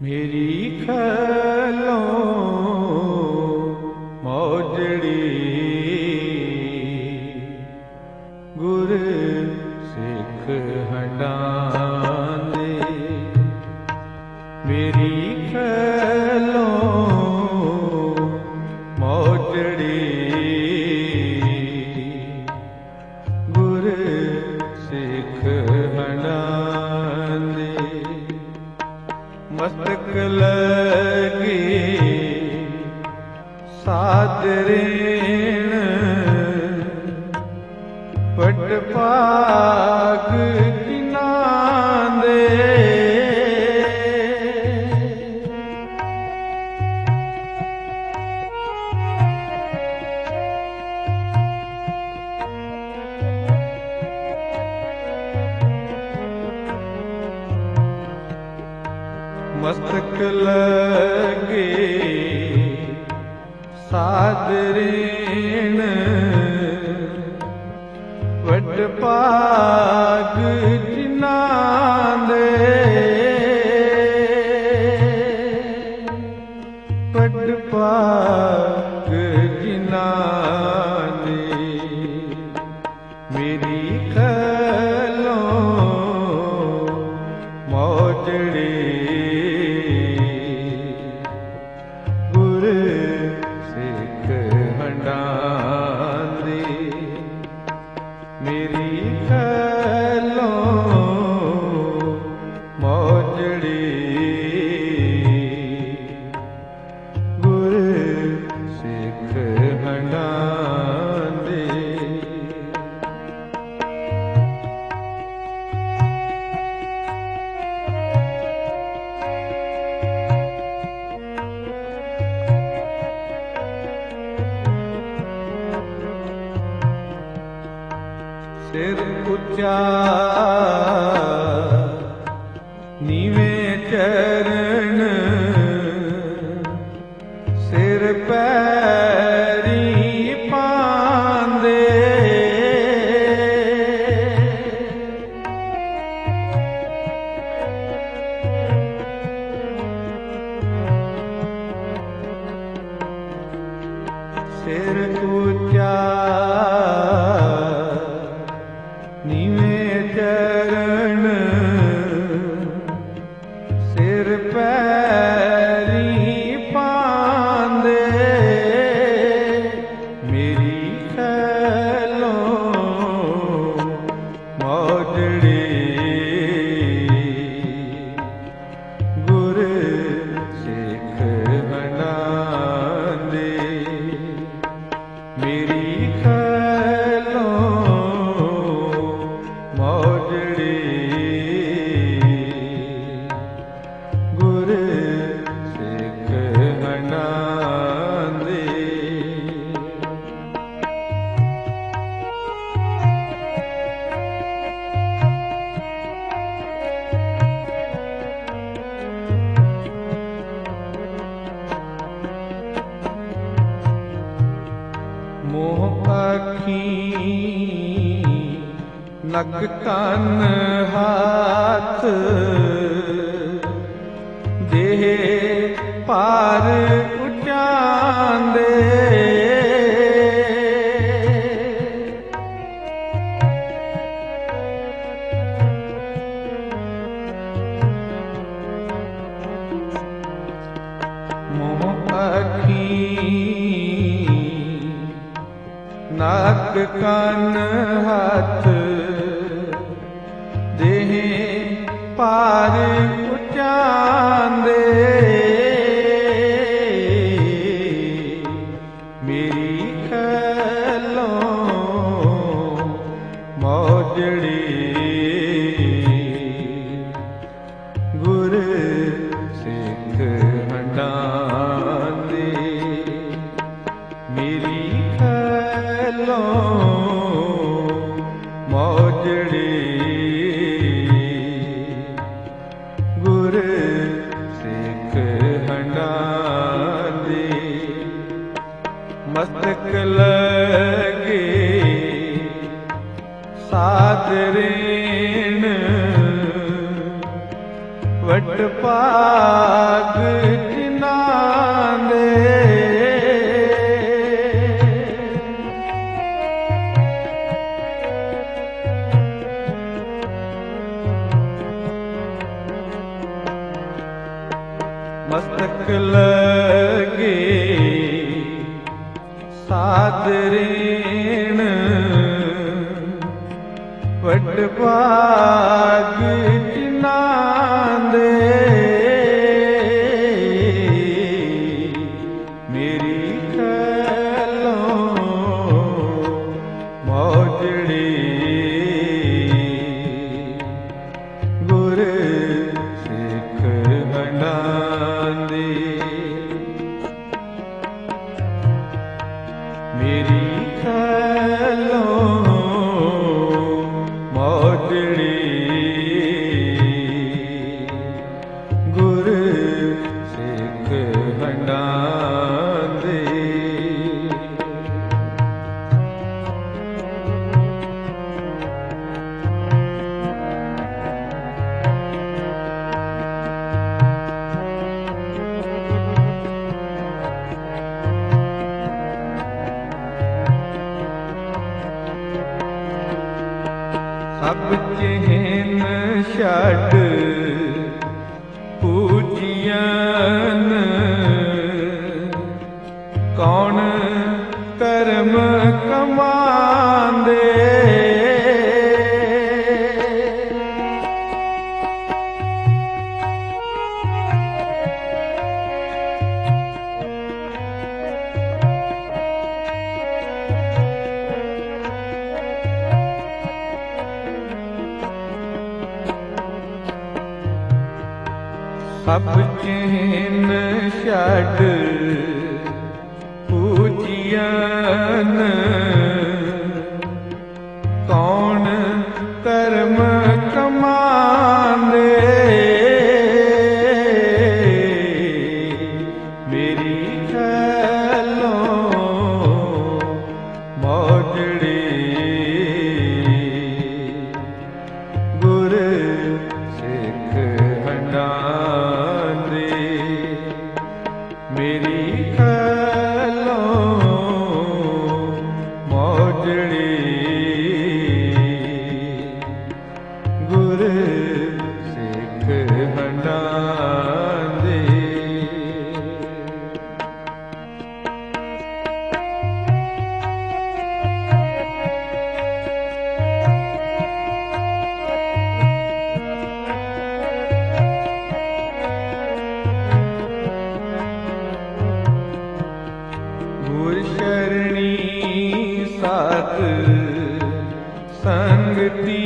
मेरी खलों मौजड़ी गुर सिख हंडांदे। मेरी खलों मौजड़ी गुर सिख हंडांदे। मस्तक लगे सादरेण पट पाग किनांदे। मस्तक लगे सादरेण वट पाग जिनांदे। वट पाग जिनांदे। मेरी खलों मौजड़ी सिख हंडांदे। मेरी खलों मौजड़ी गुर सिख हंडांदे। सिर ऊंचा नीवे चरण सिर पैरी पांदे। सिर ऊंचा नीवे चरण सिर पैरी पांदे। मेरी खलों मौजड़ी गुर सिख हंडांदे। मेरी खलों मौजड़ी गुर सिख हंडांदे। मोह अखीं नक कान हाथ देह पार उचांदे। मोह अखीं नाक कान हाथ देह पार उचांदे। मेरी खलों मौजड़ी गुर सिख हंडांदे। मेरी खलों मौजड़ी गुर सिख हंडांदे। मस्तक लगे सादरेण ਵਟ ਭਾਗ ਜਿਨ੍ਹਾਂ ਦੇ ਮਸਤਕ ਲਗੇ ਸਾਦਰੇਣ ਵਟ ਭਾਗ ਜਿਨ੍ਹਾਂ ਦੇ ਮੇਰੀ ਖਲੋਂ ਮੋਜੜੀ ਗੁਰ ਸਿੱਖ ਹੰਡਾਂਦੇ ਮੇਰੀ ਖਲੋਂ ਮੋਜੜੀ ਗੁਰ ਸਿੱਖ ਹੰਡਾਂਦੇ ਸਭ ਚਿਹਨ ਛੱਡ ਪੂਜੀਅਨ ਕੌਣ ਕਰਮ ਕਮਾਂਦੇ ਸਭ ਚਿਹਨ ਛੱਡ ਪੂਜੀਅਨ ਕੌਣ ਕਰਮ ਕਮਾਂਦੇ ਮੇਰੀ ਖਲੋਂ ਮੋਜੜੀ ਗੁਰ ਸਿੱਖ ਹੰਡਾਂਦੇ ਮੇਰੀ ਖਲੋਂ ਮੋਜੜੀ ਗੁਰ ਸਿੱਖ ਹੰਡਾਂਦੇ ਗੁਰ ਸ਼ਰਣੀ ਸਾਧ ਸੰਗਤੀ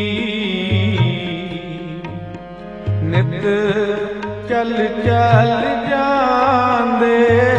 ਨਿਤ ਚਲ ਚਲ ਜਾਂਦੇ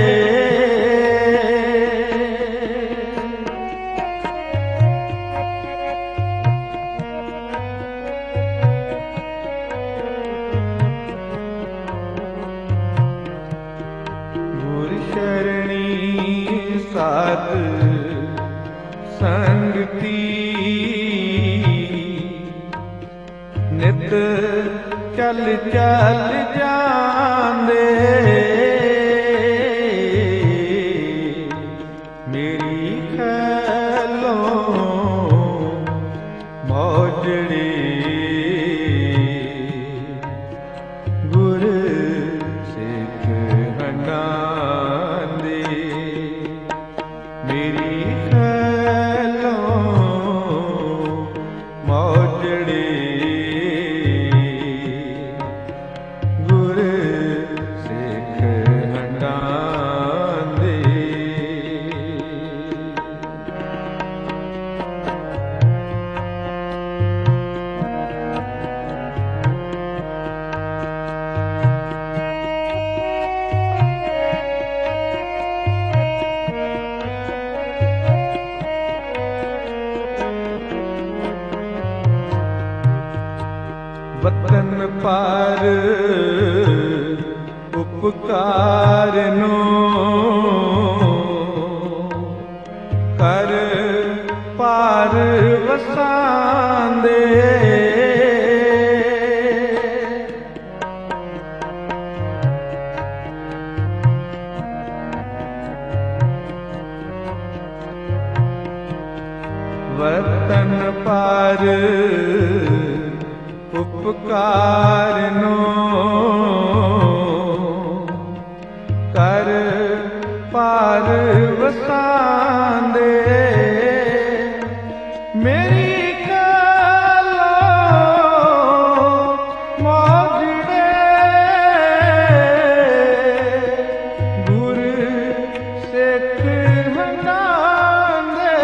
ਗੁਰ ਸ਼ਰਣੀ ਸਾਧ ਸੰਗਤੀ ਨਿਤ ਚਲ ਚਲ ਜਾਂਦੇ ਮੇਰੀ ਖਲੋਂ ਮੋਜੜੀ ਗੁਰ ਸਿੱਖ ਹੰਡਾਂਦੇ ਮੇਰੀ ਖਲੋਂ ਮੋਜੜੀ ਗੁਰ ਸਿੱਖ ਹੰਡਾਂਦੇ ਵਤਨ ਪਾਰ ਉਪਕਾਰ ਨੂੰ ਕਰ ਪਾਰ ਵਸਾਂਦੇ पार उपकार नो कर पार वसांदे मेरी कालो मौजड़े गुर सिख हंडांदे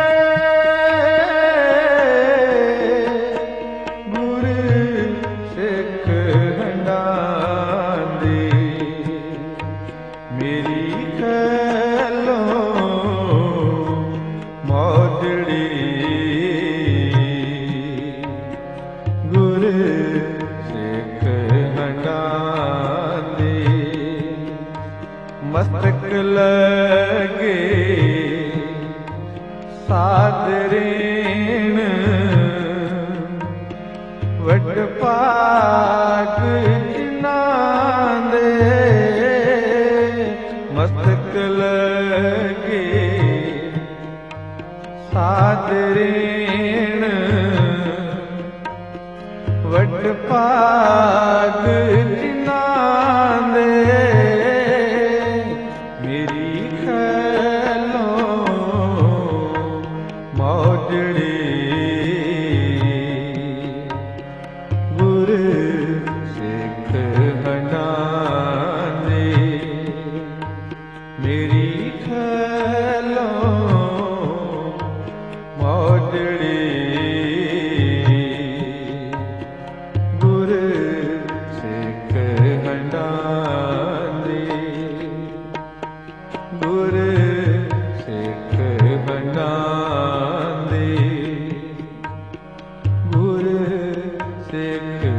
गुर सिख हंडांदे मेरी कालो मौजड़ी गुर सिख हंडांदे मस्तक लगे सादरेन वट पाग जिन्हां दे मस्तक लगे सादरेन वट पाग जिन्हां दे मेरी खैलो मौजड़ी गुर सिख हंडांदे मेरी खैलो मौजड़ी गुर सिख हंडांदे गुर सिख हंडांदे गुर सिख